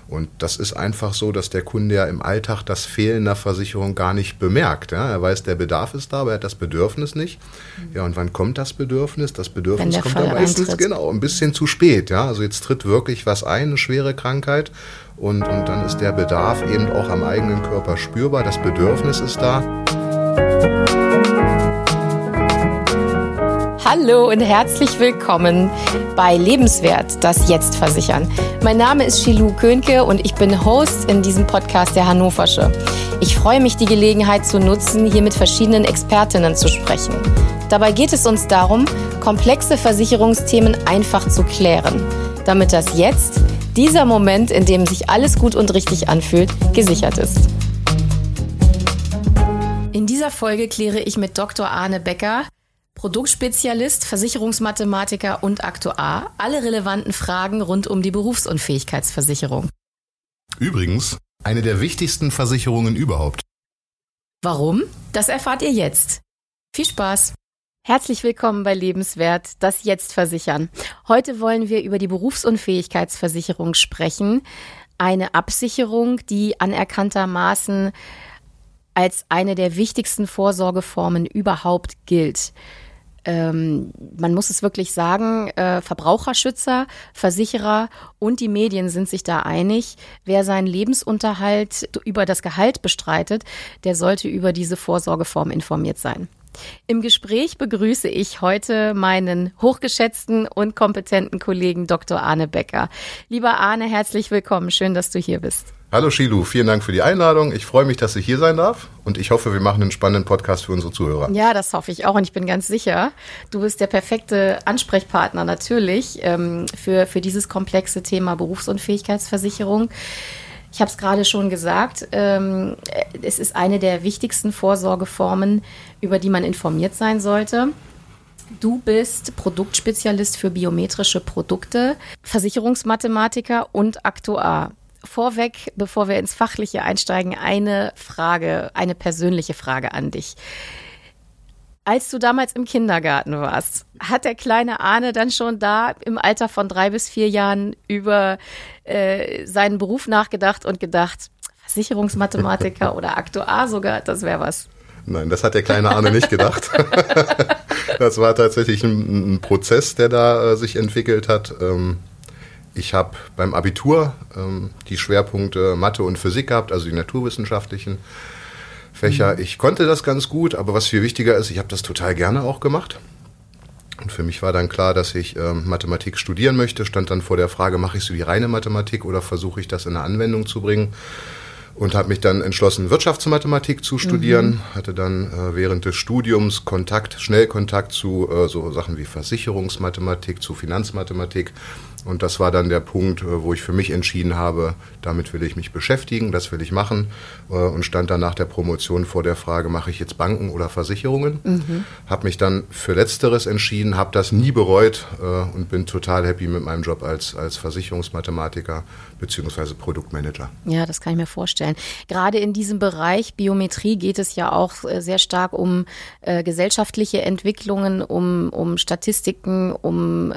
Und das ist einfach so, dass der Kunde ja im Alltag das Fehlen der Versicherung gar nicht bemerkt. Ja? Er weiß, der Bedarf ist da, aber er hat das Bedürfnis nicht. Ja, und wann kommt das Bedürfnis? Das Bedürfnis kommt dann meistens ein bisschen zu spät. Ja? Also jetzt tritt wirklich was ein, eine schwere Krankheit. Und dann ist der Bedarf eben auch am eigenen Körper spürbar. Das Bedürfnis ist da. Hallo und herzlich willkommen bei Lebenswert, das Jetzt versichern. Mein Name ist Shilou Könke und ich bin Host in diesem Podcast der Hannoversche. Ich freue mich, die Gelegenheit zu nutzen, hier mit verschiedenen Expertinnen zu sprechen. Dabei geht es uns darum, komplexe Versicherungsthemen einfach zu klären, damit das Jetzt, dieser Moment, in dem sich alles gut und richtig anfühlt, gesichert ist. In dieser Folge kläre ich mit Dr. Arne Becker, Produktspezialist, Versicherungsmathematiker und Aktuar, alle relevanten Fragen rund um die Berufsunfähigkeitsversicherung. Übrigens, eine der wichtigsten Versicherungen überhaupt. Warum? Das erfahrt ihr jetzt. Viel Spaß! Herzlich willkommen bei Lebenswert, das Jetzt versichern. Heute wollen wir über die Berufsunfähigkeitsversicherung sprechen. Eine Absicherung, die anerkanntermaßen als eine der wichtigsten Vorsorgeformen überhaupt gilt. Man muss es wirklich sagen, Verbraucherschützer, Versicherer und die Medien sind sich da einig. Wer seinen Lebensunterhalt über das Gehalt bestreitet, der sollte über diese Vorsorgeform informiert sein. Im Gespräch begrüße ich heute meinen hochgeschätzten und kompetenten Kollegen Dr. Arne Becker. Lieber Arne, herzlich willkommen. Schön, dass du hier bist. Hallo Shilou, vielen Dank für die Einladung. Ich freue mich, dass ich hier sein darf und ich hoffe, wir machen einen spannenden Podcast für unsere Zuhörer. Ja, das hoffe ich auch und ich bin ganz sicher, du bist der perfekte Ansprechpartner natürlich für dieses komplexe Thema Berufsunfähigkeitsversicherung. Ich habe es gerade schon gesagt, es ist eine der wichtigsten Vorsorgeformen, über die man informiert sein sollte. Du bist Produktspezialist für biometrische Produkte, Versicherungsmathematiker und Aktuar. Vorweg, bevor wir ins Fachliche einsteigen, eine persönliche Frage an dich. Als du damals im Kindergarten warst, hat der kleine Arne dann schon da im Alter von 3 bis 4 Jahren über seinen Beruf nachgedacht und gedacht, Versicherungsmathematiker oder Aktuar sogar, das wäre was? Nein, das hat der kleine Arne nicht gedacht. Das war tatsächlich ein Prozess, der da sich entwickelt hat. Ich habe beim Abitur die Schwerpunkte Mathe und Physik gehabt, also die naturwissenschaftlichen Fächer. Ich konnte das ganz gut, aber was viel wichtiger ist, ich habe das total gerne auch gemacht. Und für mich war dann klar, dass ich Mathematik studieren möchte. Stand dann vor der Frage, mache ich so die reine Mathematik oder versuche ich das in eine Anwendung zu bringen? Und habe mich dann entschlossen, Wirtschaftsmathematik zu studieren. Hatte dann während des Studiums Schnellkontakt zu so Sachen wie Versicherungsmathematik, zu Finanzmathematik. Und das war dann der Punkt, wo ich für mich entschieden habe, damit will ich mich beschäftigen, das will ich machen. Und stand dann nach der Promotion vor der Frage, mache ich jetzt Banken oder Versicherungen? Habe mich dann für Letzteres entschieden, habe das nie bereut und bin total happy mit meinem Job als Versicherungsmathematiker bzw. Produktmanager. Ja, das kann ich mir vorstellen. Gerade in diesem Bereich Biometrie geht es ja auch sehr stark um gesellschaftliche Entwicklungen, um Statistiken, um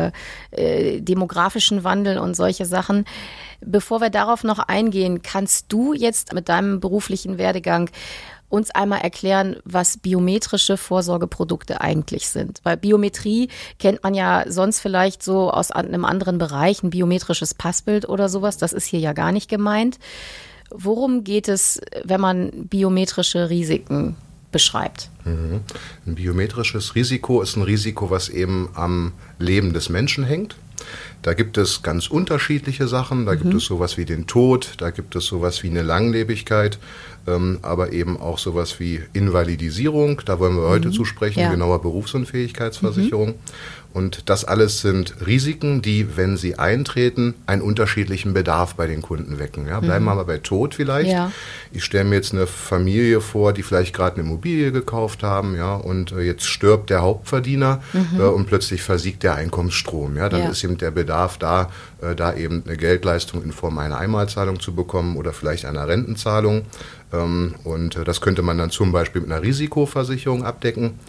demografischen Wandel und solche Sachen. Bevor wir darauf noch eingehen, kannst du jetzt mit deinem beruflichen Werdegang uns einmal erklären, was biometrische Vorsorgeprodukte eigentlich sind? Weil Biometrie kennt man ja sonst vielleicht so aus einem anderen Bereich, ein biometrisches Passbild oder sowas. Das ist hier ja gar nicht gemeint. Worum geht es, wenn man biometrische Risiken beschreibt? Ein biometrisches Risiko ist ein Risiko, was eben am Leben des Menschen hängt. Da gibt es ganz unterschiedliche Sachen, da gibt es sowas wie den Tod, da gibt es sowas wie eine Langlebigkeit, aber eben auch sowas wie Invalidisierung, da wollen wir heute zu sprechen, genauer Berufsunfähigkeitsversicherung. Und das alles sind Risiken, die, wenn sie eintreten, einen unterschiedlichen Bedarf bei den Kunden wecken. Ja, bleiben wir mal bei Tod vielleicht. Ja. Ich stelle mir jetzt eine Familie vor, die vielleicht gerade eine Immobilie gekauft haben, ja, und jetzt stirbt der Hauptverdiener und plötzlich versiegt der Einkommensstrom. Ja, dann ist eben der Bedarf da, da eben eine Geldleistung in Form einer Einmalzahlung zu bekommen oder vielleicht einer Rentenzahlung. Und das könnte man dann zum Beispiel mit einer Risikoversicherung abdecken.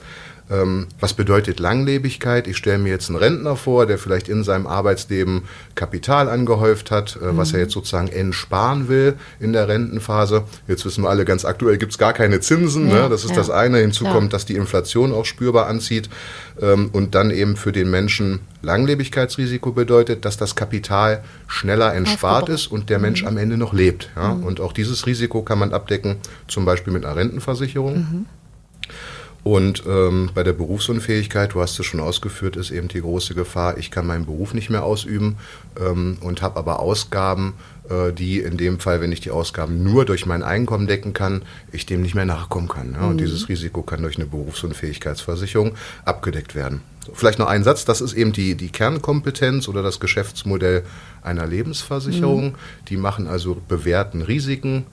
Was bedeutet Langlebigkeit? Ich stelle mir jetzt einen Rentner vor, der vielleicht in seinem Arbeitsleben Kapital angehäuft hat, was er jetzt sozusagen entsparen will in der Rentenphase. Jetzt wissen wir alle, ganz aktuell gibt es gar keine Zinsen. Ja, ne? Das ist das eine. Hinzu klar. kommt, dass die Inflation auch spürbar anzieht. Und dann eben für den Menschen Langlebigkeitsrisiko bedeutet, dass das Kapital schneller entspart ist und der Mensch am Ende noch lebt. Ja? Und auch dieses Risiko kann man abdecken, zum Beispiel mit einer Rentenversicherung. Und bei der Berufsunfähigkeit, du hast es schon ausgeführt, ist eben die große Gefahr, ich kann meinen Beruf nicht mehr ausüben und habe aber Ausgaben, die in dem Fall, wenn ich die Ausgaben nur durch mein Einkommen decken kann, ich dem nicht mehr nachkommen kann. Ja? Und dieses Risiko kann durch eine Berufsunfähigkeitsversicherung abgedeckt werden. So, vielleicht noch ein Satz, das ist eben die Kernkompetenz oder das Geschäftsmodell einer Lebensversicherung. Die machen also bewährten Risiken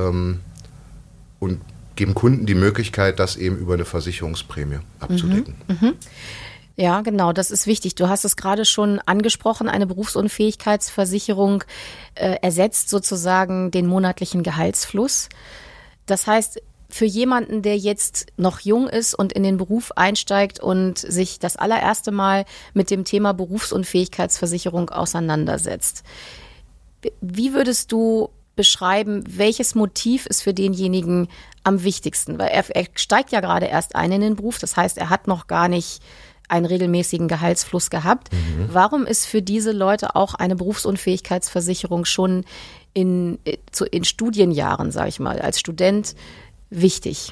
und geben Kunden die Möglichkeit, das eben über eine Versicherungsprämie abzudecken. Ja, genau, das ist wichtig. Du hast es gerade schon angesprochen, eine Berufsunfähigkeitsversicherung ersetzt sozusagen den monatlichen Gehaltsfluss. Das heißt, für jemanden, der jetzt noch jung ist und in den Beruf einsteigt und sich das allererste Mal mit dem Thema Berufsunfähigkeitsversicherung auseinandersetzt, wie würdest du beschreiben, welches Motiv ist für denjenigen am wichtigsten? Weil er steigt ja gerade erst ein in den Beruf, das heißt, er hat noch gar nicht einen regelmäßigen Gehaltsfluss gehabt. Warum ist für diese Leute auch eine Berufsunfähigkeitsversicherung schon in Studienjahren, sage ich mal, als Student wichtig?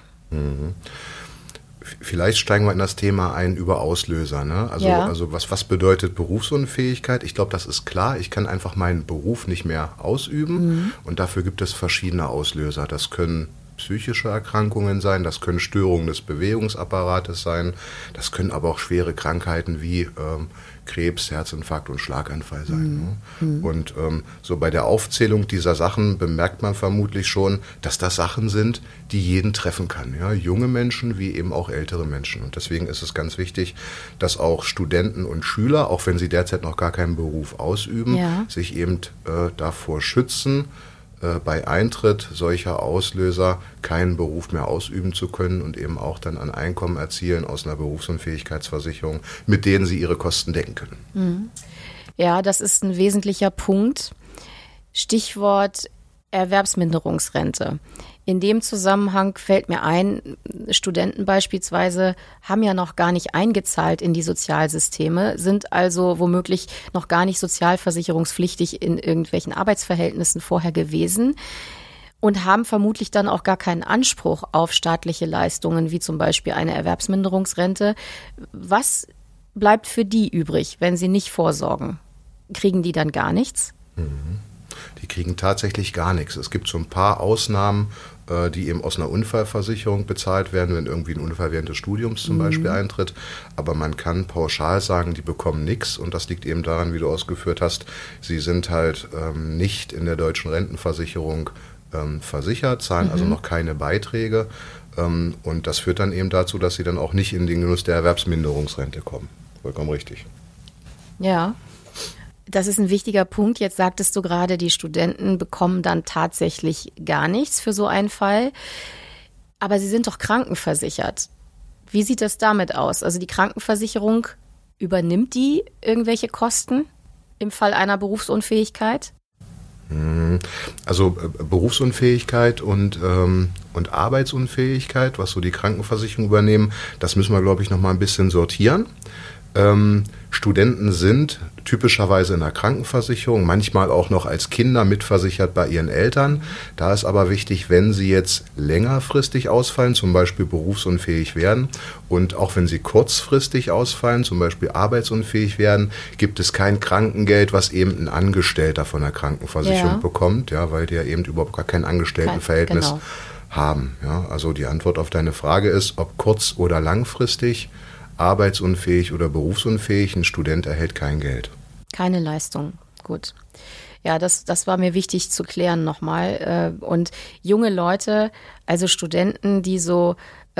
Vielleicht steigen wir in das Thema ein über Auslöser. Ne? Also was bedeutet Berufsunfähigkeit? Ich glaube, das ist klar. Ich kann einfach meinen Beruf nicht mehr ausüben und dafür gibt es verschiedene Auslöser. Das können psychische Erkrankungen sein, das können Störungen des Bewegungsapparates sein, das können aber auch schwere Krankheiten wie Krebs, Herzinfarkt und Schlaganfall sein. Ne? Und so bei der Aufzählung dieser Sachen bemerkt man vermutlich schon, dass das Sachen sind, die jeden treffen kann. Ja? Junge Menschen wie eben auch ältere Menschen. Und deswegen ist es ganz wichtig, dass auch Studenten und Schüler, auch wenn sie derzeit noch gar keinen Beruf ausüben, sich eben davor schützen, bei Eintritt solcher Auslöser keinen Beruf mehr ausüben zu können und eben auch dann ein Einkommen erzielen aus einer Berufsunfähigkeitsversicherung, mit denen sie ihre Kosten decken können. Ja, das ist ein wesentlicher Punkt. Stichwort Erwerbsminderungsrente. In dem Zusammenhang fällt mir ein, Studenten beispielsweise haben ja noch gar nicht eingezahlt in die Sozialsysteme, sind also womöglich noch gar nicht sozialversicherungspflichtig in irgendwelchen Arbeitsverhältnissen vorher gewesen und haben vermutlich dann auch gar keinen Anspruch auf staatliche Leistungen, wie zum Beispiel eine Erwerbsminderungsrente. Was bleibt für die übrig, wenn sie nicht vorsorgen? Kriegen die dann gar nichts? Die kriegen tatsächlich gar nichts. Es gibt so ein paar Ausnahmen, die eben aus einer Unfallversicherung bezahlt werden, wenn irgendwie ein Unfall während des Studiums zum Beispiel eintritt. Aber man kann pauschal sagen, die bekommen nichts. Und das liegt eben daran, wie du ausgeführt hast, sie sind halt nicht in der deutschen Rentenversicherung versichert, zahlen also noch keine Beiträge. Und das führt dann eben dazu, dass sie dann auch nicht in den Genuss der Erwerbsminderungsrente kommen. Vollkommen richtig. Ja. Das ist ein wichtiger Punkt. Jetzt sagtest du gerade, die Studenten bekommen dann tatsächlich gar nichts für so einen Fall. Aber sie sind doch krankenversichert. Wie sieht das damit aus? Also die Krankenversicherung, übernimmt die irgendwelche Kosten im Fall einer Berufsunfähigkeit? Also Berufsunfähigkeit und Arbeitsunfähigkeit, was so die Krankenversicherung übernehmen, das müssen wir, glaube ich, noch mal ein bisschen sortieren. Studenten sind typischerweise in der Krankenversicherung, manchmal auch noch als Kinder mitversichert bei ihren Eltern. Da ist aber wichtig, wenn sie jetzt längerfristig ausfallen, zum Beispiel berufsunfähig werden und auch wenn sie kurzfristig ausfallen, zum Beispiel arbeitsunfähig werden, gibt es kein Krankengeld, was eben ein Angestellter von der Krankenversicherung bekommt, ja, weil die ja eben überhaupt gar kein Angestelltenverhältnis haben. Ja. Also die Antwort auf deine Frage ist, ob kurz- oder langfristig, arbeitsunfähig oder berufsunfähig, ein Student erhält kein Geld. Keine Leistung, gut. Ja, das war mir wichtig zu klären nochmal. Und junge Leute, also Studenten, die so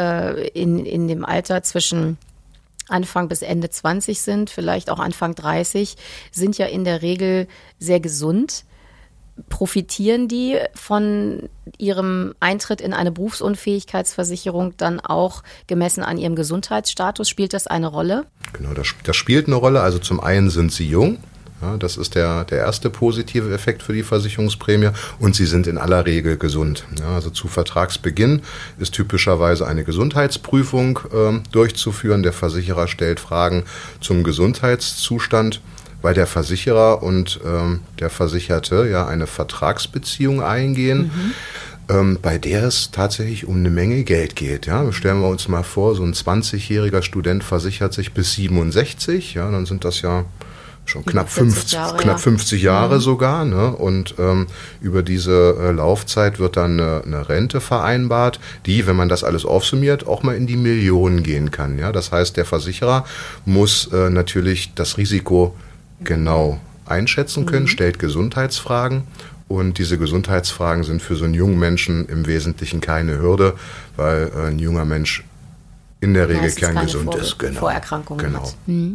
in dem Alter zwischen Anfang bis Ende 20 sind, vielleicht auch Anfang 30, sind ja in der Regel sehr gesund. profitieren die von ihrem Eintritt in eine Berufsunfähigkeitsversicherung dann auch gemessen an ihrem Gesundheitsstatus? Spielt das eine Rolle? Genau, das spielt eine Rolle. Also zum einen sind sie jung. Ja, das ist der erste positive Effekt für die Versicherungsprämie und sie sind in aller Regel gesund. Ja, also zu Vertragsbeginn ist typischerweise eine Gesundheitsprüfung durchzuführen. Der Versicherer stellt Fragen zum Gesundheitszustand, weil der Versicherer und der Versicherte ja eine Vertragsbeziehung eingehen, bei der es tatsächlich um eine Menge Geld geht. Ja, stellen wir uns mal vor, so ein 20-jähriger Student versichert sich bis 67, ja, dann sind das ja schon knapp 50 Jahre sogar. Ne? Und über diese Laufzeit wird dann eine Rente vereinbart, die, wenn man das alles aufsummiert, auch mal in die Millionen gehen kann. Ja? Das heißt, der Versicherer muss natürlich das Risiko genau einschätzen können, stellt Gesundheitsfragen. Und diese Gesundheitsfragen sind für so einen jungen Menschen im Wesentlichen keine Hürde, weil ein junger Mensch in der Regel kerngesund ist. Genau. Vorerkrankungen hat.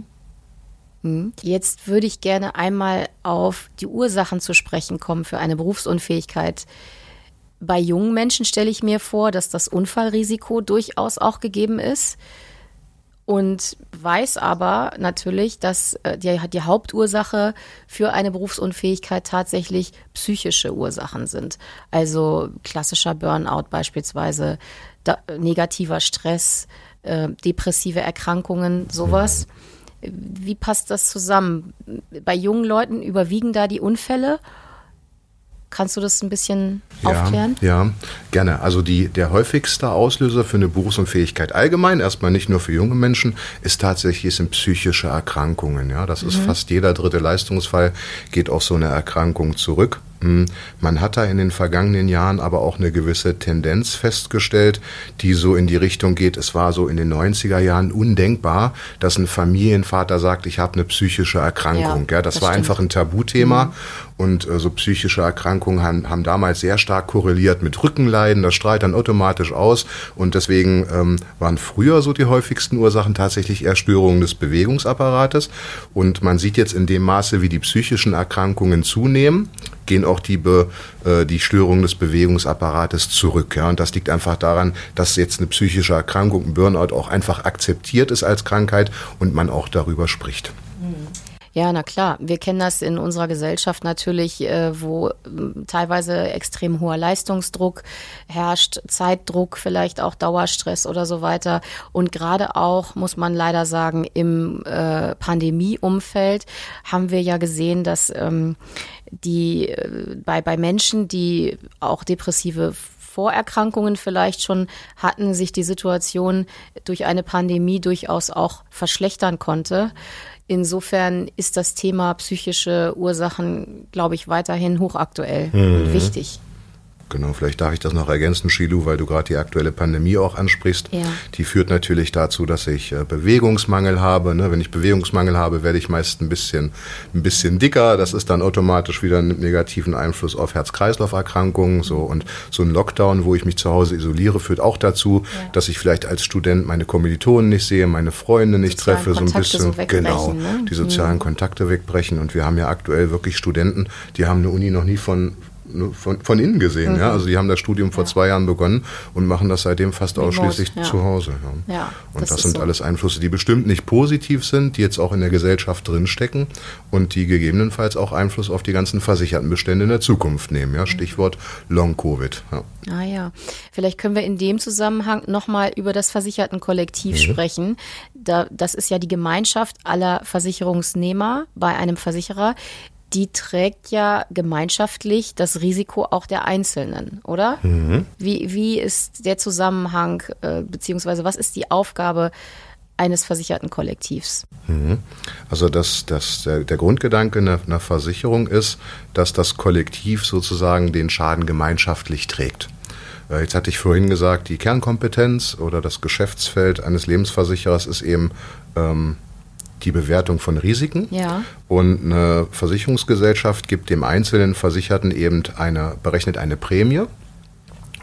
Jetzt würde ich gerne einmal auf die Ursachen zu sprechen kommen für eine Berufsunfähigkeit. Bei jungen Menschen stelle ich mir vor, dass das Unfallrisiko durchaus auch gegeben ist und weiß aber natürlich, dass die Hauptursache für eine Berufsunfähigkeit tatsächlich psychische Ursachen sind. Also klassischer Burnout beispielsweise, negativer Stress, depressive Erkrankungen, sowas. Wie passt das zusammen? Bei jungen Leuten überwiegen da die Unfälle? Kannst du das ein bisschen aufklären? Ja, gerne. Also der häufigste Auslöser für eine Berufsunfähigkeit allgemein, erstmal nicht nur für junge Menschen, ist tatsächlich sind psychische Erkrankungen. Ja, das ist fast jeder dritte Leistungsfall geht auf so eine Erkrankung zurück. Man hat da in den vergangenen Jahren aber auch eine gewisse Tendenz festgestellt, die so in die Richtung geht, es war so in den 90er Jahren undenkbar, dass ein Familienvater sagt, ich habe eine psychische Erkrankung. Ja, das war stimmt. Einfach ein Tabuthema und so psychische Erkrankungen haben damals sehr stark korreliert mit Rückenleiden, das strahlt dann automatisch aus und deswegen waren früher so die häufigsten Ursachen tatsächlich eher Störungen des Bewegungsapparates und man sieht jetzt in dem Maße, wie die psychischen Erkrankungen zunehmen, gehen auch die Störungen des Bewegungsapparates zurück. Ja? Und das liegt einfach daran, dass jetzt eine psychische Erkrankung, ein Burnout auch einfach akzeptiert ist als Krankheit und man auch darüber spricht. Ja, na klar. Wir kennen das in unserer Gesellschaft natürlich, wo teilweise extrem hoher Leistungsdruck herrscht, Zeitdruck, vielleicht auch Dauerstress oder so weiter. Und gerade auch, muss man leider sagen, im Pandemieumfeld haben wir ja gesehen, dass bei Menschen, die auch depressive Vorerkrankungen vielleicht schon hatten, sich die Situation durch eine Pandemie durchaus auch verschlechtern konnte. Insofern ist das Thema psychische Ursachen, glaube ich, weiterhin hochaktuell und wichtig. Genau, vielleicht darf ich das noch ergänzen, Shilu, weil du gerade die aktuelle Pandemie auch ansprichst. Ja. Die führt natürlich dazu, dass ich Bewegungsmangel habe. Ne? Wenn ich Bewegungsmangel habe, werde ich meist ein bisschen dicker. Das ist dann automatisch wieder einen negativen Einfluss auf Herz-Kreislauf-Erkrankungen. So. Und so ein Lockdown, wo ich mich zu Hause isoliere, führt auch dazu, dass ich vielleicht als Student meine Kommilitonen nicht sehe, meine Freunde nicht treffe. Kontakte so ein bisschen, genau, ne? Die sozialen Kontakte wegbrechen. Und wir haben ja aktuell wirklich Studenten, die haben eine Uni noch nie von innen gesehen. Ja? Also die haben das Studium vor 2 Jahren begonnen und machen das seitdem fast ausschließlich zu Hause. Ja. Und das sind so alles Einflüsse, die bestimmt nicht positiv sind, die jetzt auch in der Gesellschaft drinstecken und die gegebenenfalls auch Einfluss auf die ganzen versicherten Bestände in der Zukunft nehmen. Ja? Stichwort Long-Covid. Ja. Ah ja, vielleicht können wir in dem Zusammenhang nochmal über das Versichertenkollektiv sprechen. Das ist ja die Gemeinschaft aller Versicherungsnehmer bei einem Versicherer. Die trägt ja gemeinschaftlich das Risiko auch der Einzelnen, oder? Wie ist der Zusammenhang, beziehungsweise was ist die Aufgabe eines Versichertenkollektivs? Also der Grundgedanke einer Versicherung ist, dass das Kollektiv sozusagen den Schaden gemeinschaftlich trägt. Jetzt hatte ich vorhin gesagt, die Kernkompetenz oder das Geschäftsfeld eines Lebensversicherers ist eben die Bewertung von Risiken. Ja. Und eine Versicherungsgesellschaft gibt dem einzelnen Versicherten eben berechnet eine Prämie.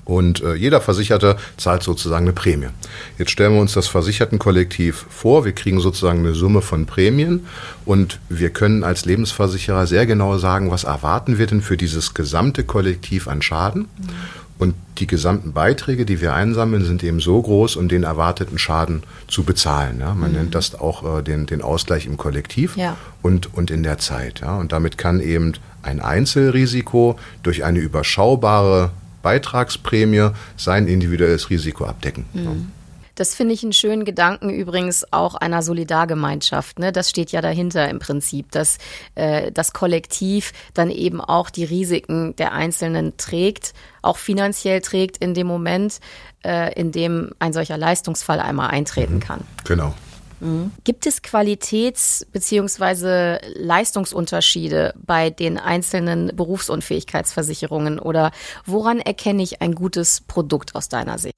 Und jeder Versicherte zahlt sozusagen eine Prämie. Jetzt stellen wir uns das Versichertenkollektiv vor. Wir kriegen sozusagen eine Summe von Prämien und wir können als Lebensversicherer sehr genau sagen, was erwarten wir denn für dieses gesamte Kollektiv an Schaden. Und die gesamten Beiträge, die wir einsammeln, sind eben so groß, um den erwarteten Schaden zu bezahlen. Ja? Man nennt das auch den Ausgleich im Kollektiv und in der Zeit. Ja? Und damit kann eben ein Einzelrisiko durch eine überschaubare Beitragsprämie sein individuelles Risiko abdecken. Das finde ich einen schönen Gedanken übrigens auch einer Solidargemeinschaft. Ne? Das steht ja dahinter im Prinzip, dass das Kollektiv dann eben auch die Risiken der Einzelnen trägt, auch finanziell trägt in dem Moment, in dem ein solcher Leistungsfall einmal eintreten kann. Genau. Gibt es Qualitäts- bzw. Leistungsunterschiede bei den einzelnen Berufsunfähigkeitsversicherungen oder woran erkenne ich ein gutes Produkt aus deiner Sicht?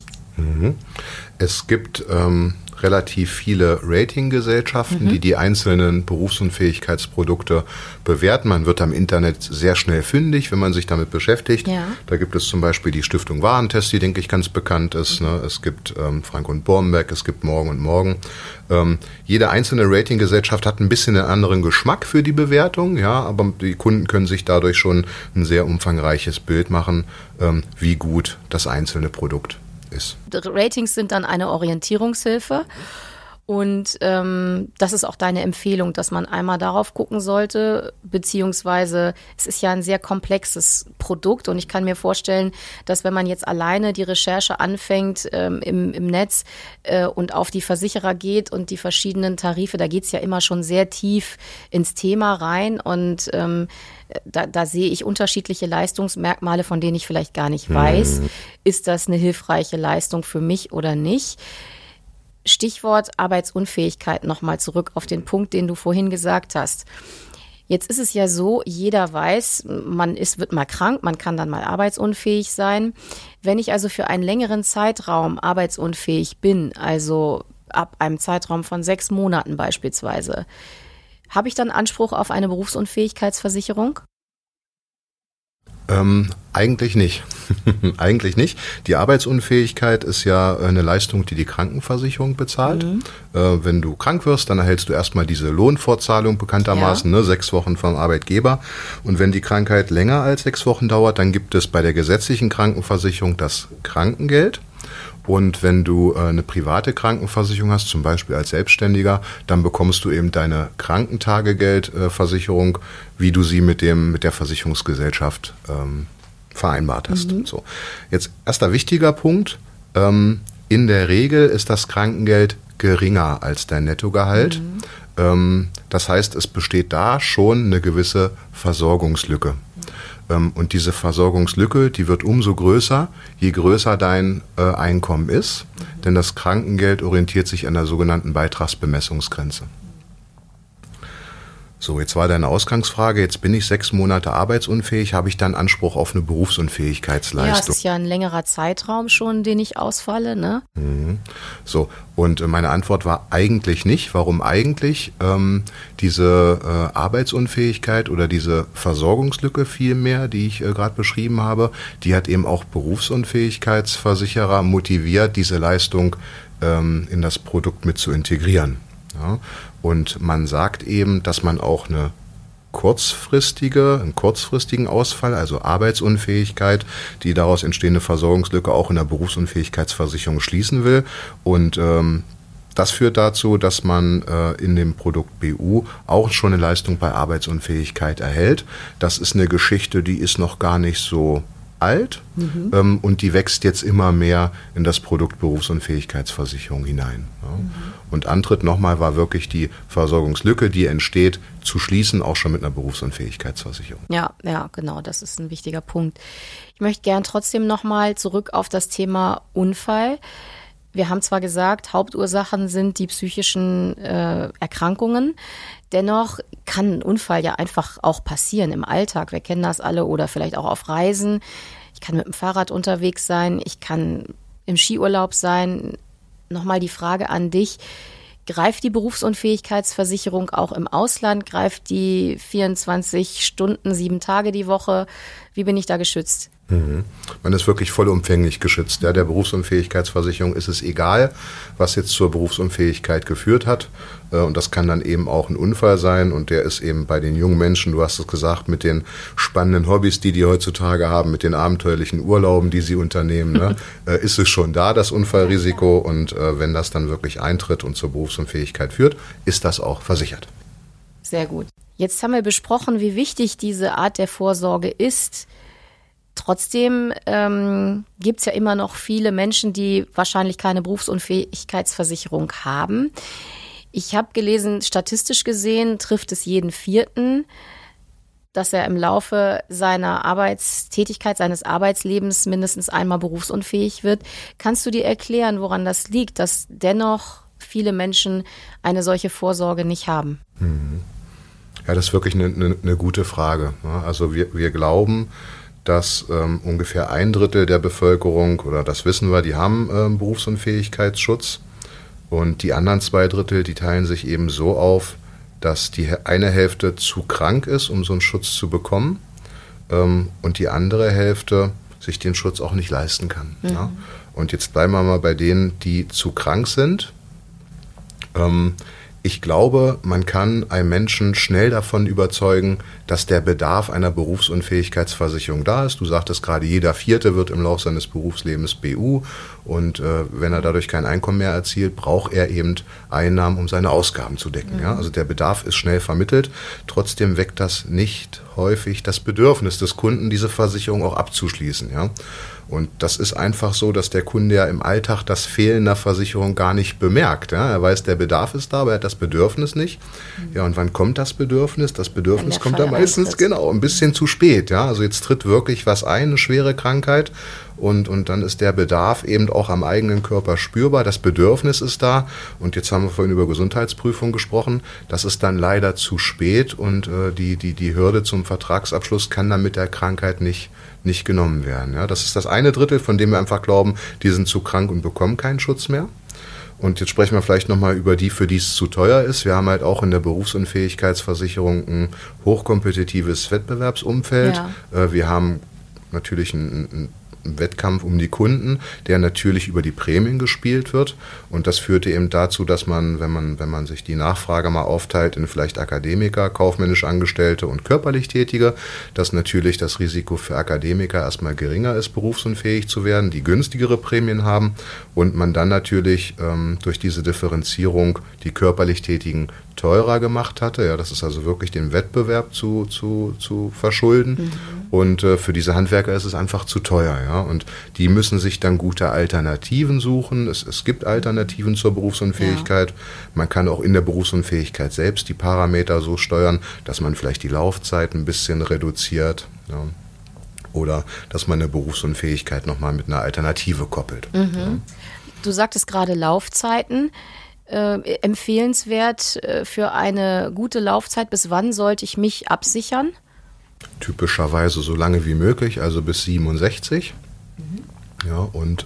Es gibt relativ viele Ratinggesellschaften, die einzelnen Berufsunfähigkeitsprodukte bewerten. Man wird am Internet sehr schnell fündig, wenn man sich damit beschäftigt. Ja. Da gibt es zum Beispiel die Stiftung Warentest, die, denke ich, ganz bekannt ist. Ne? Es gibt Frank und Bornberg, es gibt Morgen und Morgen. Jede einzelne Ratinggesellschaft hat ein bisschen einen anderen Geschmack für die Bewertung, ja, aber die Kunden können sich dadurch schon ein sehr umfangreiches Bild machen, wie gut das einzelne Produkt ist. Ratings sind dann eine Orientierungshilfe und das ist auch deine Empfehlung, dass man einmal darauf gucken sollte, beziehungsweise es ist ja ein sehr komplexes Produkt und ich kann mir vorstellen, dass wenn man jetzt alleine die Recherche anfängt im Netz und auf die Versicherer geht und die verschiedenen Tarife, da geht es ja immer schon sehr tief ins Thema rein und da sehe ich unterschiedliche Leistungsmerkmale, von denen ich vielleicht gar nicht weiß. Ist das eine hilfreiche Leistung für mich oder nicht? Stichwort Arbeitsunfähigkeit, nochmal zurück auf den Punkt, den du vorhin gesagt hast. Jetzt ist es ja so, jeder weiß, wird mal krank, man kann dann mal arbeitsunfähig sein. Wenn ich also für einen längeren Zeitraum arbeitsunfähig bin, also ab einem Zeitraum von 6 Monaten beispielsweise, habe ich dann Anspruch auf eine Berufsunfähigkeitsversicherung? Eigentlich nicht. Eigentlich nicht. Die Arbeitsunfähigkeit ist ja eine Leistung, die die Krankenversicherung bezahlt. Wenn du krank wirst, dann erhältst du erstmal diese Lohnfortzahlung bekanntermaßen, 6 Wochen vom Arbeitgeber. Und wenn die Krankheit länger als 6 Wochen dauert, dann gibt es bei der gesetzlichen Krankenversicherung das Krankengeld. Und wenn du eine private Krankenversicherung hast, zum Beispiel als Selbstständiger, dann bekommst du eben deine Krankentagegeldversicherung, wie du sie mit der Versicherungsgesellschaft vereinbart hast. So. Jetzt erster wichtiger Punkt. In der Regel ist das Krankengeld geringer als dein Nettogehalt. Das heißt, es besteht da schon eine gewisse Versorgungslücke. Und diese Versorgungslücke, die wird umso größer, je größer dein Einkommen ist. Denn das Krankengeld orientiert sich an der sogenannten Beitragsbemessungsgrenze. So, jetzt war deine Ausgangsfrage, jetzt bin ich 6 Monate arbeitsunfähig, habe ich dann Anspruch auf eine Berufsunfähigkeitsleistung? Ja, es ist ja ein längerer Zeitraum schon, den ich ausfalle, ne? So, und meine Antwort war eigentlich nicht. Warum eigentlich? Diese Arbeitsunfähigkeit oder diese Versorgungslücke vielmehr, die ich gerade beschrieben habe, die hat eben auch Berufsunfähigkeitsversicherer motiviert, diese Leistung in das Produkt mit zu integrieren. Ja, und man sagt eben, dass man auch einen kurzfristigen Ausfall, also Arbeitsunfähigkeit, die daraus entstehende Versorgungslücke auch in der Berufsunfähigkeitsversicherung schließen will. Und das führt dazu, dass man in dem Produkt BU auch schon eine Leistung bei Arbeitsunfähigkeit erhält. Das ist eine Geschichte, die ist noch gar nicht so alt und die wächst jetzt immer mehr in das Produkt Berufsunfähigkeitsversicherung hinein. Ja. Und Antritt nochmal war wirklich die Versorgungslücke, die entsteht, zu schließen, auch schon mit einer Berufsunfähigkeitsversicherung. Ja, genau, das ist ein wichtiger Punkt. Ich möchte gern trotzdem nochmal zurück auf das Thema Unfall. Wir haben zwar gesagt, Hauptursachen sind die psychischen Erkrankungen. Dennoch kann ein Unfall ja einfach auch passieren im Alltag. Wir kennen das alle oder vielleicht auch auf Reisen. Ich kann mit dem Fahrrad unterwegs sein, ich kann im Skiurlaub sein. Nochmal die Frage an dich. Greift die Berufsunfähigkeitsversicherung auch im Ausland? Greift die 24 Stunden, 7 Tage die Woche? Wie bin ich da geschützt? Man ist wirklich vollumfänglich geschützt. Ja, der Berufsunfähigkeitsversicherung ist es egal, was jetzt zur Berufsunfähigkeit geführt hat. Und das kann dann eben auch ein Unfall sein. Und der ist eben bei den jungen Menschen, du hast es gesagt, mit den spannenden Hobbys, die heutzutage haben, mit den abenteuerlichen Urlauben, die sie unternehmen, ne, ist es schon da, das Unfallrisiko. Und wenn das dann wirklich eintritt und zur Berufsunfähigkeit führt, ist das auch versichert. Sehr gut. Jetzt haben wir besprochen, wie wichtig diese Art der Vorsorge ist. Trotzdem gibt es ja immer noch viele Menschen, die wahrscheinlich keine Berufsunfähigkeitsversicherung haben. Ich habe gelesen, statistisch gesehen trifft es jeden Vierten, dass er im Laufe seiner Arbeitstätigkeit, seines Arbeitslebens mindestens einmal berufsunfähig wird. Kannst du dir erklären, woran das liegt, dass dennoch viele Menschen eine solche Vorsorge nicht haben? Ja, das ist wirklich eine gute Frage. Also wir glauben, dass ungefähr 1/3 der Bevölkerung, oder das wissen wir, die haben Berufsunfähigkeitsschutz. Und die anderen 2/3, die teilen sich eben so auf, dass die eine Hälfte zu krank ist, um so einen Schutz zu bekommen, und die andere Hälfte sich den Schutz auch nicht leisten kann. Ja? Und jetzt bleiben wir mal bei denen, die zu krank sind. Ich glaube, man kann einen Menschen schnell davon überzeugen, dass der Bedarf einer Berufsunfähigkeitsversicherung da ist. Du sagtest gerade, jeder Vierte wird im Laufe seines Berufslebens BU, und wenn er dadurch kein Einkommen mehr erzielt, braucht er eben Einnahmen, um seine Ausgaben zu decken. Ja? Also der Bedarf ist schnell vermittelt. Trotzdem weckt das nicht häufig das Bedürfnis des Kunden, diese Versicherung auch abzuschließen. Ja? Und das ist einfach so, dass der Kunde ja im Alltag das Fehlen der Versicherung gar nicht bemerkt. Ja? Er weiß, der Bedarf ist da, aber er hat das Bedürfnis nicht. Ja, und wann kommt das Bedürfnis? Das Bedürfnis kommt dann meistens ein bisschen zu spät. Ja? Also jetzt tritt wirklich was ein, eine schwere Krankheit. Und dann ist der Bedarf eben auch am eigenen Körper spürbar. Das Bedürfnis ist da. Und jetzt haben wir vorhin über Gesundheitsprüfung gesprochen. Das ist dann leider zu spät. Und die Hürde zum Vertragsabschluss kann dann mit der Krankheit nicht genommen werden. Ja, das ist das 1/3, von dem wir einfach glauben, die sind zu krank und bekommen keinen Schutz mehr. Und jetzt sprechen wir vielleicht nochmal über die, für die es zu teuer ist. Wir haben halt auch in der Berufsunfähigkeitsversicherung ein hochkompetitives Wettbewerbsumfeld. Ja. Wir haben natürlich einen Wettkampf um die Kunden, der natürlich über die Prämien gespielt wird. Und das führte eben dazu, dass man, wenn man sich die Nachfrage mal aufteilt in vielleicht Akademiker, kaufmännisch Angestellte und körperlich Tätige, dass natürlich das Risiko für Akademiker erstmal geringer ist, berufsunfähig zu werden, die günstigere Prämien haben, und man dann natürlich durch diese Differenzierung die körperlich Tätigen teurer gemacht hatte. Ja, das ist also wirklich dem Wettbewerb zu verschulden. Und für diese Handwerker ist es einfach zu teuer. Ja? Und die müssen sich dann gute Alternativen suchen. Es gibt Alternativen zur Berufsunfähigkeit. Ja. Man kann auch in der Berufsunfähigkeit selbst die Parameter so steuern, dass man vielleicht die Laufzeit ein bisschen reduziert. Ja? Oder dass man eine Berufsunfähigkeit nochmal mit einer Alternative koppelt. Ja? Du sagtest gerade Laufzeiten. Empfehlenswert für eine gute Laufzeit, bis wann sollte ich mich absichern? Typischerweise so lange wie möglich, also bis 67. Ja, und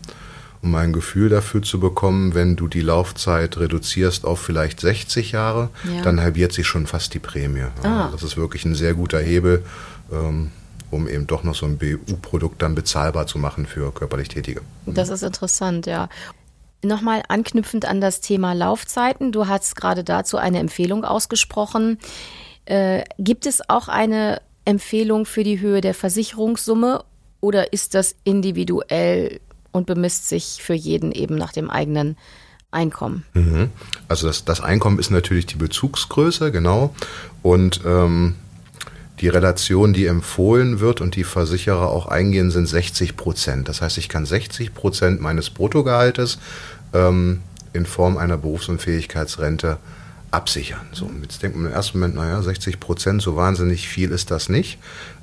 um ein Gefühl dafür zu bekommen, wenn du die Laufzeit reduzierst auf vielleicht 60 Jahre, dann halbiert sich schon fast die Prämie. Ja, das ist wirklich ein sehr guter Hebel, um eben doch noch so ein BU-Produkt dann bezahlbar zu machen für körperlich Tätige. Das ist interessant, ja. Nochmal anknüpfend an das Thema Laufzeiten. Du hast gerade dazu eine Empfehlung ausgesprochen. Gibt es auch eine Empfehlung für die Höhe der Versicherungssumme, oder ist das individuell und bemisst sich für jeden eben nach dem eigenen Einkommen? Also das Einkommen ist natürlich die Bezugsgröße, genau. Und die Relation, die empfohlen wird und die Versicherer auch eingehen, sind 60%. Das heißt, ich kann 60% meines Bruttogehaltes in Form einer Berufsunfähigkeitsrente absichern. So, jetzt denkt man im ersten Moment, 60%, so wahnsinnig viel ist das nicht.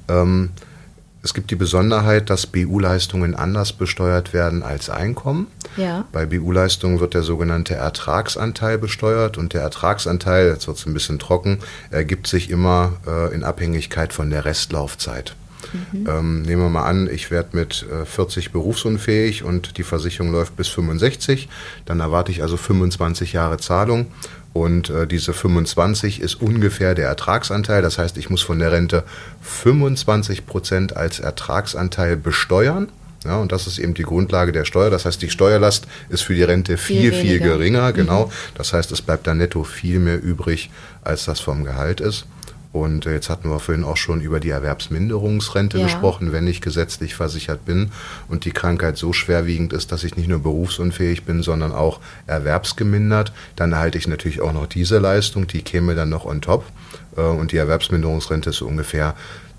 Es gibt die Besonderheit, dass BU-Leistungen anders besteuert werden als Einkommen. Ja. Bei BU-Leistungen wird der sogenannte Ertragsanteil besteuert, und der Ertragsanteil, jetzt wird es ein bisschen trocken, ergibt sich immer in Abhängigkeit von der Restlaufzeit. Nehmen wir mal an, ich werde mit 40 berufsunfähig und die Versicherung läuft bis 65, dann erwarte ich also 25 Jahre Zahlung, Und diese 25 ist ungefähr der Ertragsanteil. Das heißt, ich muss von der Rente 25% als Ertragsanteil besteuern. Ja, und das ist eben die Grundlage der Steuer. Das heißt, die Steuerlast ist für die Rente viel geringer. Genau. Das heißt, es bleibt dann netto viel mehr übrig, als das vom Gehalt ist. Und jetzt hatten wir vorhin auch schon über die Erwerbsminderungsrente gesprochen, wenn ich gesetzlich versichert bin und die Krankheit so schwerwiegend ist, dass ich nicht nur berufsunfähig bin, sondern auch erwerbsgemindert, dann erhalte ich natürlich auch noch diese Leistung, die käme dann noch on top. Und die Erwerbsminderungsrente ist so ungefähr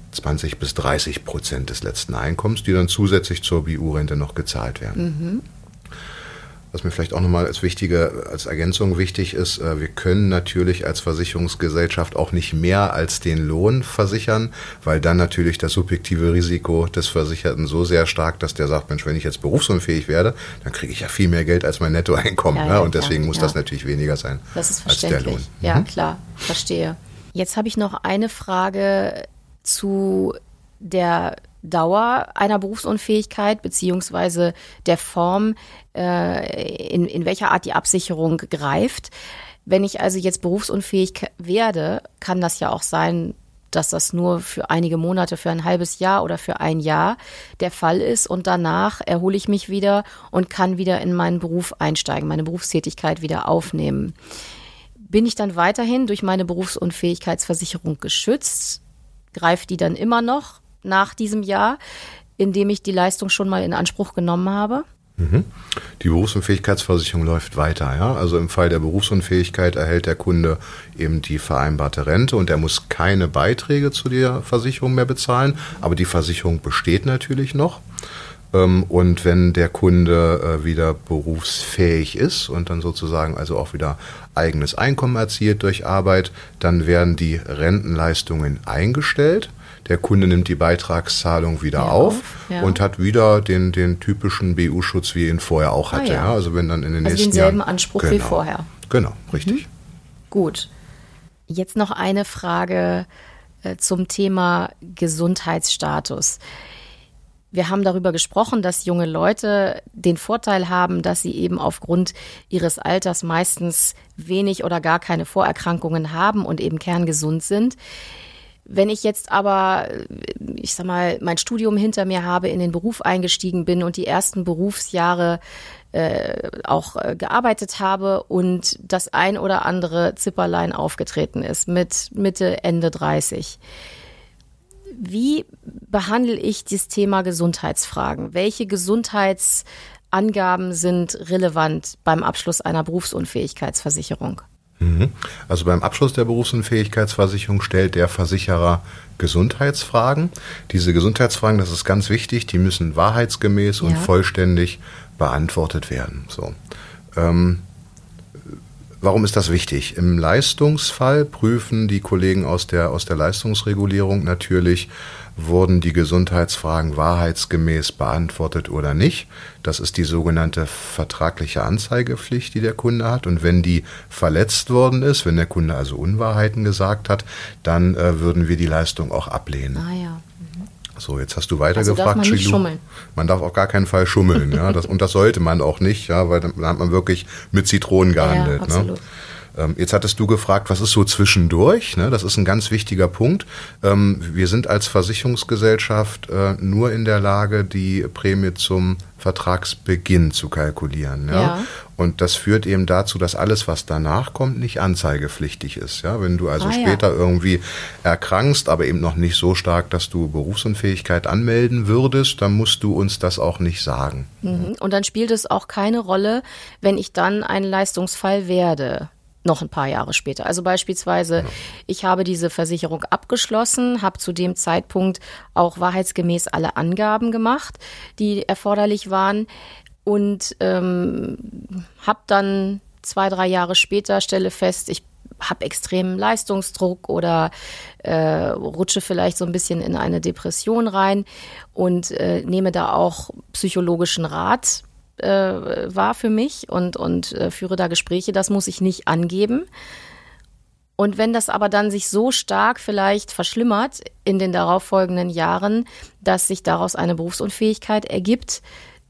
20-30% des letzten Einkommens, die dann zusätzlich zur BU-Rente noch gezahlt werden. Was mir vielleicht auch nochmal als Ergänzung wichtig ist, wir können natürlich als Versicherungsgesellschaft auch nicht mehr als den Lohn versichern, weil dann natürlich das subjektive Risiko des Versicherten so sehr stark, dass der sagt, Mensch, wenn ich jetzt berufsunfähig werde, dann kriege ich ja viel mehr Geld als mein Nettoeinkommen. Und deswegen muss das natürlich weniger sein als der Lohn. Ja, klar, verstehe. Jetzt habe ich noch eine Frage zu der Dauer einer Berufsunfähigkeit beziehungsweise der Form, in welcher Art die Absicherung greift. Wenn ich also jetzt berufsunfähig werde, kann das ja auch sein, dass das nur für einige Monate, für ein halbes Jahr oder für ein Jahr der Fall ist und danach erhole ich mich wieder und kann wieder in meinen Beruf einsteigen, meine Berufstätigkeit wieder aufnehmen. Bin ich dann weiterhin durch meine Berufsunfähigkeitsversicherung geschützt? Greift die dann immer noch nach diesem Jahr, in dem ich die Leistung schon mal in Anspruch genommen habe? Die Berufsunfähigkeitsversicherung läuft weiter. Ja? Also im Fall der Berufsunfähigkeit erhält der Kunde eben die vereinbarte Rente und er muss keine Beiträge zu der Versicherung mehr bezahlen, aber die Versicherung besteht natürlich noch. Und wenn der Kunde wieder berufsfähig ist und dann sozusagen also auch wieder eigenes Einkommen erzielt durch Arbeit, dann werden die Rentenleistungen eingestellt. Der Kunde nimmt die Beitragszahlung wieder auf und hat wieder den typischen BU-Schutz, wie er ihn vorher auch hatte. Ja. Also wenn dann in den nächsten denselben Jahren, Anspruch wie vorher. Genau, richtig. Gut. Jetzt noch eine Frage zum Thema Gesundheitsstatus. Wir haben darüber gesprochen, dass junge Leute den Vorteil haben, dass sie eben aufgrund ihres Alters meistens wenig oder gar keine Vorerkrankungen haben und eben kerngesund sind. Wenn ich jetzt aber, ich sag mal, mein Studium hinter mir habe, in den Beruf eingestiegen bin und die ersten Berufsjahre auch gearbeitet habe und das ein oder andere Zipperlein aufgetreten ist mit Mitte, Ende 30. Wie behandle ich das Thema Gesundheitsfragen? Welche Gesundheitsangaben sind relevant beim Abschluss einer Berufsunfähigkeitsversicherung? Also beim Abschluss der Berufsunfähigkeitsversicherung stellt der Versicherer Gesundheitsfragen. Diese Gesundheitsfragen, das ist ganz wichtig, die müssen wahrheitsgemäß und vollständig beantwortet werden. So. Warum ist das wichtig? Im Leistungsfall prüfen die Kollegen aus der Leistungsregulierung natürlich, wurden die Gesundheitsfragen wahrheitsgemäß beantwortet oder nicht. Das ist die sogenannte vertragliche Anzeigepflicht, die der Kunde hat. Und wenn die verletzt worden ist, wenn der Kunde also Unwahrheiten gesagt hat, dann würden wir die Leistung auch ablehnen. So, jetzt hast du weitergefragt. Also darf man nicht schummeln? Man darf auf gar keinen Fall schummeln. Und das sollte man auch nicht, weil dann hat man wirklich mit Zitronen gehandelt. Ja, absolut. Jetzt hattest du gefragt, was ist so zwischendurch? Das ist ein ganz wichtiger Punkt. Wir sind als Versicherungsgesellschaft nur in der Lage, die Prämie zum Vertragsbeginn zu kalkulieren. Ja? Und das führt eben dazu, dass alles, was danach kommt, nicht anzeigepflichtig ist. Ja? Wenn du also später irgendwie erkrankst, aber eben noch nicht so stark, dass du Berufsunfähigkeit anmelden würdest, dann musst du uns das auch nicht sagen. Und dann spielt es auch keine Rolle, wenn ich dann ein Leistungsfall werde. Noch ein paar Jahre später. Also beispielsweise, ich habe diese Versicherung abgeschlossen, habe zu dem Zeitpunkt auch wahrheitsgemäß alle Angaben gemacht, die erforderlich waren und habe dann 2-3 Jahre später stelle fest, ich habe extremen Leistungsdruck oder rutsche vielleicht so ein bisschen in eine Depression rein und nehme da auch psychologischen Rat war für mich und führe da Gespräche, das muss ich nicht angeben. Und wenn das aber dann sich so stark vielleicht verschlimmert in den darauffolgenden Jahren, dass sich daraus eine Berufsunfähigkeit ergibt,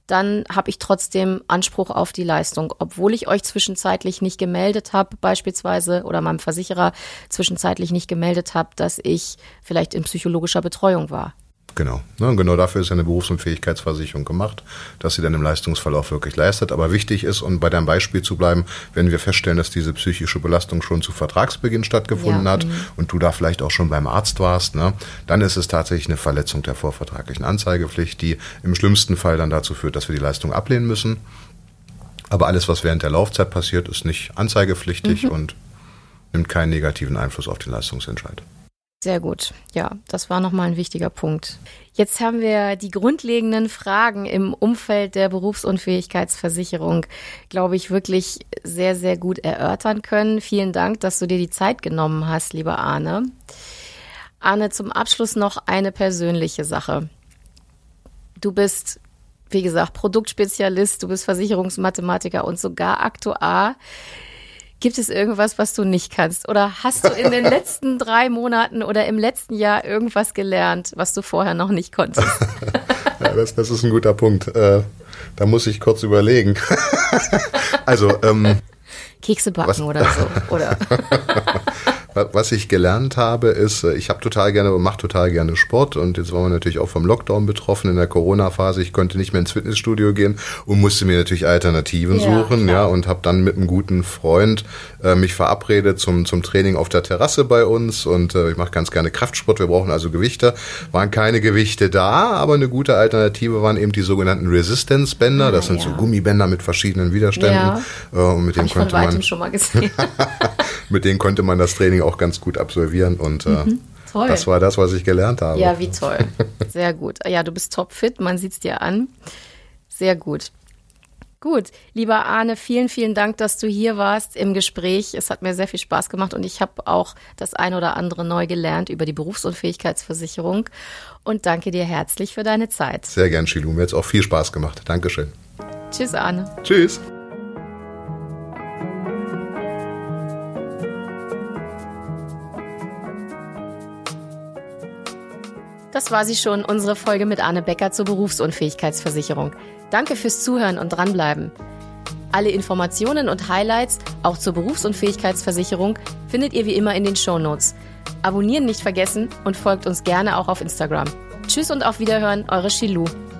dann habe ich trotzdem Anspruch auf die Leistung, obwohl ich euch zwischenzeitlich nicht gemeldet habe, beispielsweise, oder meinem Versicherer zwischenzeitlich nicht gemeldet habe, dass ich vielleicht in psychologischer Betreuung war. Genau. Und genau dafür ist ja eine Berufsunfähigkeitsversicherung gemacht, dass sie dann im Leistungsverlauf wirklich leistet. Aber wichtig ist, um bei deinem Beispiel zu bleiben, wenn wir feststellen, dass diese psychische Belastung schon zu Vertragsbeginn stattgefunden hat und du da vielleicht auch schon beim Arzt warst, ne, dann ist es tatsächlich eine Verletzung der vorvertraglichen Anzeigepflicht, die im schlimmsten Fall dann dazu führt, dass wir die Leistung ablehnen müssen. Aber alles, was während der Laufzeit passiert, ist nicht anzeigepflichtig und nimmt keinen negativen Einfluss auf den Leistungsentscheid. Sehr gut. Ja, das war nochmal ein wichtiger Punkt. Jetzt haben wir die grundlegenden Fragen im Umfeld der Berufsunfähigkeitsversicherung, glaube ich, wirklich sehr, sehr gut erörtern können. Vielen Dank, dass du dir die Zeit genommen hast, lieber Arne. Arne, zum Abschluss noch eine persönliche Sache. Du bist, wie gesagt, Produktspezialist, du bist Versicherungsmathematiker und sogar Aktuar. Gibt es irgendwas, was du nicht kannst? Oder hast du in den letzten 3 Monaten oder im letzten Jahr irgendwas gelernt, was du vorher noch nicht konntest? Ja, das ist ein guter Punkt. Da muss ich kurz überlegen. Also Kekse backen oder so, oder? Was ich gelernt habe, ist, ich mache total gerne Sport und jetzt waren wir natürlich auch vom Lockdown betroffen in der Corona-Phase. Ich konnte nicht mehr ins Fitnessstudio gehen und musste mir natürlich Alternativen suchen, klar. Ja, und habe dann mit einem guten Freund mich verabredet zum Training auf der Terrasse bei uns und ich mache ganz gerne Kraftsport. Wir brauchen also Gewichte. Waren keine Gewichte da, aber eine gute Alternative waren eben die sogenannten Resistance-Bänder. Das sind so Gummibänder mit verschiedenen Widerständen. Und mit denen konnte man schon mal gesehen. Mit denen konnte man das Training auch ganz gut absolvieren und das war das, was ich gelernt habe. Ja, wie toll. Sehr gut. Ja, du bist topfit, man sieht es dir an. Sehr gut. Gut, lieber Arne, vielen, vielen Dank, dass du hier warst im Gespräch. Es hat mir sehr viel Spaß gemacht und ich habe auch das ein oder andere neu gelernt über die Berufsunfähigkeitsversicherung und danke dir herzlich für deine Zeit. Sehr gern, Shilu. Mir hat es auch viel Spaß gemacht. Dankeschön. Tschüss, Arne. Tschüss. Das war sie schon, unsere Folge mit Arne Becker zur Berufsunfähigkeitsversicherung. Danke fürs Zuhören und dranbleiben. Alle Informationen und Highlights, auch zur Berufsunfähigkeitsversicherung, findet ihr wie immer in den Shownotes. Abonnieren nicht vergessen und folgt uns gerne auch auf Instagram. Tschüss und auf Wiederhören, eure Shilu.